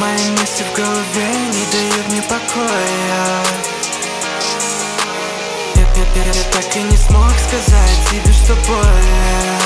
Мои мысли в голове не дают мне покоя. Я так и не смог сказать тебе, что больно.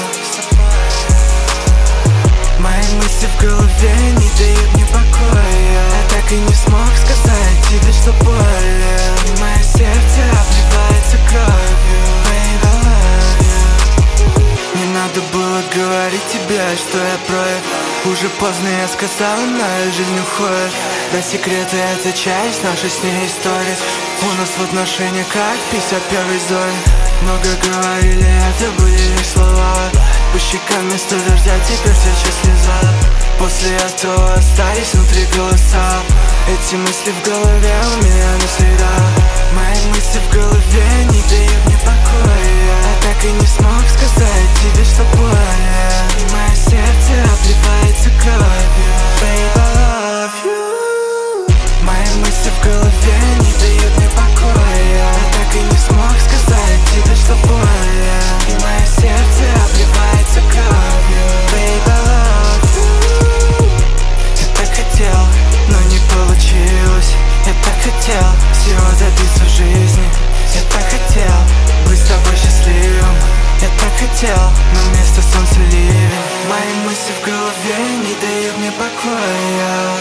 Мои мысли в голове не дают мне покоя. Я так и не смог сказать тебе, что больно. И мое сердце обливается кровью. Baby, I love you. Не надо было говорить тебе, что я против. Уже поздно я сказал, моя жизнь уходит. Да, секреты — это часть нашей с ней истории. У нас в отношениях как 51-й зоне. Много говорили, это были лишь слова. По щекам вместо дождя теперь течет слеза. После этого остались внутри голоса. Эти мысли в голове у меня навсегда. Мои мысли в голове не дают мне покоя. Я так и не смог сказать тебе, что больно. И мое сердце обливается кровью. Baby, I love you. Мои мысли в голове не дают мне покоя. Я так и не смог сказать тебе, что больно. И мое сердце обливается кровью. Baby, I love you. Я так хотел, но не получилось. Я так хотел всего добиться в жизни. Я так хотел быть с тобой счастливым. Я так хотел, но вместо солнца ливень. Мои мысли в голове не дают мне покоя.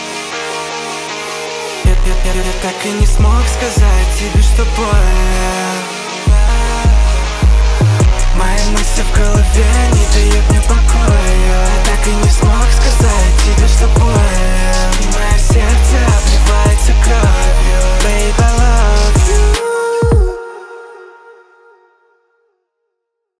Я так и не смог сказать тебе, что больно. Мои мысли в голове не дают мне покоя. Я так и не смог сказать тебе, что больно. И мое сердце обливается кровью.